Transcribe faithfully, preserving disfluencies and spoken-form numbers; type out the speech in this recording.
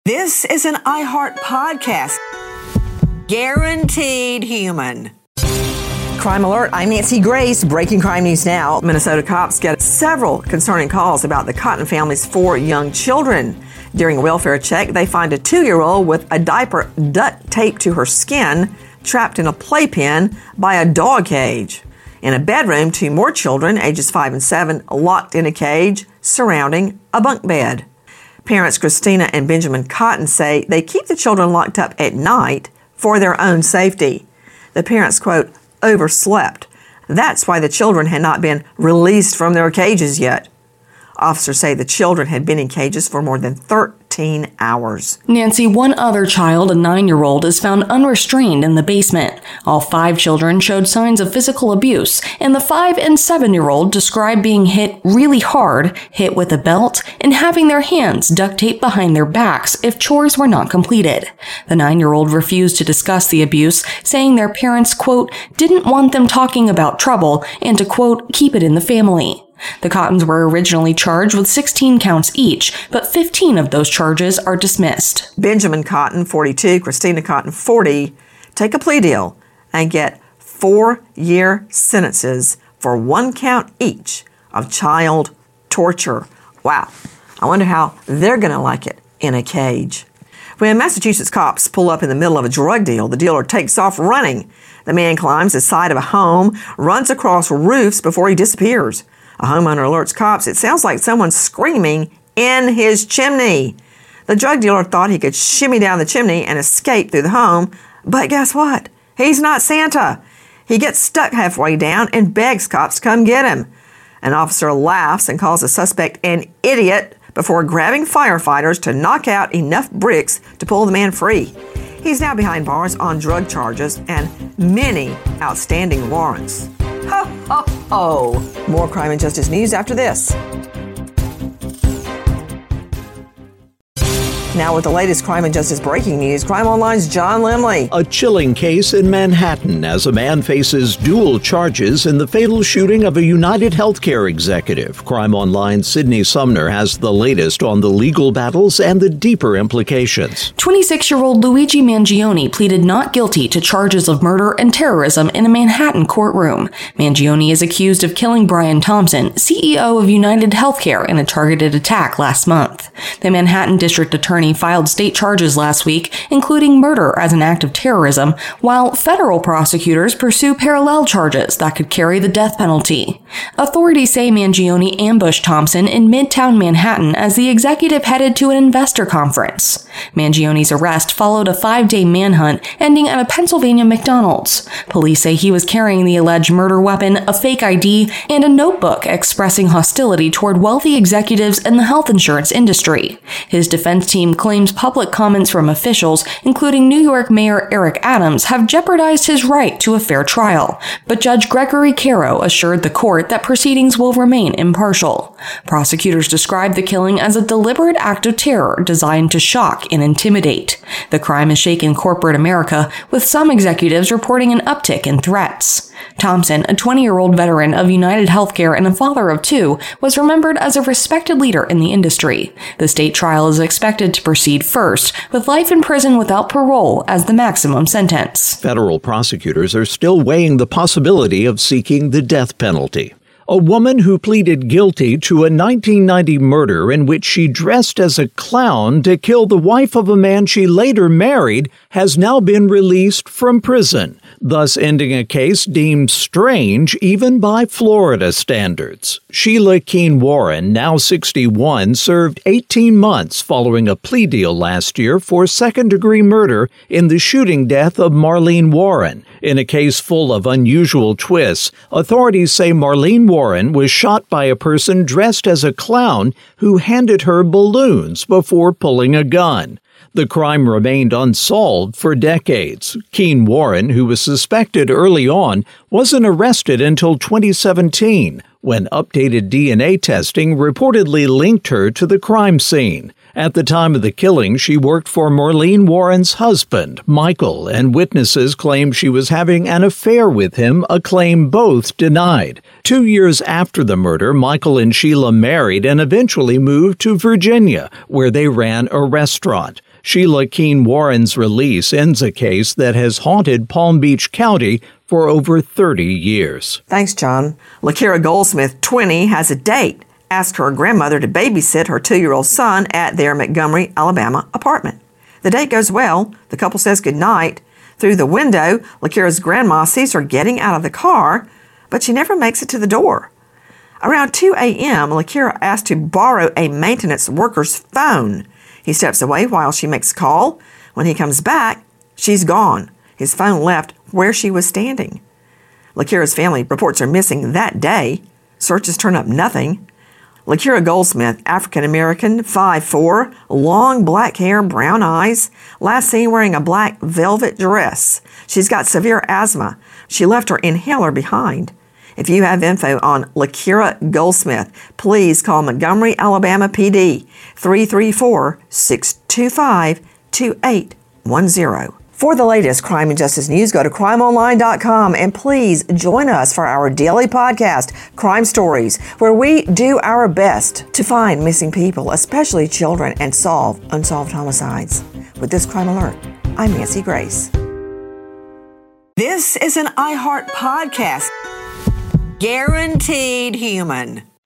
This is an iHeart podcast. Guaranteed human. Crime Alert, I'm Nancy Grace. Breaking crime news now. Minnesota cops get several concerning calls about the Cotton family's four young children. During a welfare check, they find a two-year-old with a diaper duct taped to her skin, trapped in a playpen by a dog cage. In a bedroom, two more children, ages five and seven, locked in a cage surrounding a bunk bed. Parents Christina and Benjamin Cotton say they keep the children locked up at night for their own safety. The parents, quote, overslept. That's why the children had not been released from their cages yet. Officers say the children had been in cages for more than thirteen hours. Nancy, one other child, a nine-year-old, is found unrestrained in the basement. All five children showed signs of physical abuse, and the five- and seven-year-old described being hit really hard, hit with a belt, and having their hands duct taped behind their backs if chores were not completed. The nine-year-old refused to discuss the abuse, saying their parents, quote, didn't want them talking about trouble and to, quote, keep it in the family. The Cottons were originally charged with sixteen counts each, but fifteen of those charges are dismissed. Benjamin Cotton, forty-two, Christina Cotton, forty, take a plea deal and get four-year sentences for one count each of child torture. Wow. I wonder how they're going to like it in a cage. When Massachusetts cops pull up in the middle of a drug deal, the dealer takes off running. The man climbs the side of a home, runs across roofs before he disappears. A homeowner alerts cops. It sounds like someone screaming in his chimney. The drug dealer thought he could shimmy down the chimney and escape through the home, but guess what? He's not Santa. He gets stuck halfway down and begs cops to come get him. An officer laughs and calls the suspect an idiot before grabbing firefighters to knock out enough bricks to pull the man free. He's now behind bars on drug charges and many outstanding warrants. Ho, ho, ho. More crime and justice news after this. Now with the latest crime and justice breaking news, Crime Online's John Limley. A chilling case in Manhattan as a man faces dual charges in the fatal shooting of a United Healthcare executive. Crime Online's Sydney Sumner has the latest on the legal battles and the deeper implications. twenty-six-year-old Luigi Mangione pleaded not guilty to charges of murder and terrorism in a Manhattan courtroom. Mangione is accused of killing Brian Thompson, C E O of United Healthcare, in a targeted attack last month. The Manhattan District Attorney filed state charges last week, including murder as an act of terrorism, while federal prosecutors pursue parallel charges that could carry the death penalty. Authorities say Mangione ambushed Thompson in Midtown Manhattan as the executive headed to an investor conference. Mangione's arrest followed a five-day manhunt ending at a Pennsylvania McDonald's. Police say he was carrying the alleged murder weapon, a fake I D, and a notebook expressing hostility toward wealthy executives in the health insurance industry. His defense team claims public comments from officials, including New York Mayor Eric Adams, have jeopardized his right to a fair trial. But Judge Gregory Caro assured the court that proceedings will remain impartial. Prosecutors described the killing as a deliberate act of terror designed to shock and intimidate. The crime has shaken corporate America, with some executives reporting an uptick in threats. Thompson, a twenty-year-old veteran of United Healthcare and a father of two, was remembered as a respected leader in the industry. The state trial is expected to proceed first, with life in prison without parole as the maximum sentence. Federal prosecutors are still weighing the possibility of seeking the death penalty. A woman who pleaded guilty to a nineteen ninety murder in which she dressed as a clown to kill the wife of a man she later married has now been released from prison, thus ending a case deemed strange even by Florida standards. Sheila Keene Warren, now sixty-one, served eighteen months following a plea deal last year for second-degree murder in the shooting death of Marlene Warren. In a case full of unusual twists, authorities say Marlene Warren was shot by a person dressed as a clown who handed her balloons before pulling a gun. The crime remained unsolved for decades. Keene Warren, who was suspected early on, wasn't arrested until twenty seventeen, when updated D N A testing reportedly linked her to the crime scene. At the time of the killing, she worked for Marlene Warren's husband, Michael, and witnesses claimed she was having an affair with him, a claim both denied. Two years after the murder, Michael and Sheila married and eventually moved to Virginia, where they ran a restaurant. Sheila Keene Warren's release ends a case that has haunted Palm Beach County for over thirty years. Thanks, John. LaKira Goldsmith, twenty, has a date. Asked her grandmother to babysit her two-year-old son at their Montgomery, Alabama apartment. The date goes well. The couple says goodnight. Through the window, LaKira's grandma sees her getting out of the car, but she never makes it to the door. Around two a.m., LaKira asks to borrow a maintenance worker's phone. He steps away while she makes a call. When he comes back, she's gone. His phone left where she was standing. LaKira's family reports her missing that day. Searches turn up nothing. LaKira Goldsmith, African-American, five foot four, long black hair, brown eyes, last seen wearing a black velvet dress. She's got severe asthma. She left her inhaler behind. If you have info on LaKira Goldsmith, please call Montgomery, Alabama P D, three three four, six two five, two eight one zero. For the latest crime and justice news, go to crime online dot com and please join us for our daily podcast, Crime Stories, where we do our best to find missing people, especially children, and solve unsolved homicides. With this crime alert, I'm Nancy Grace. This is an iHeart podcast. Guaranteed human.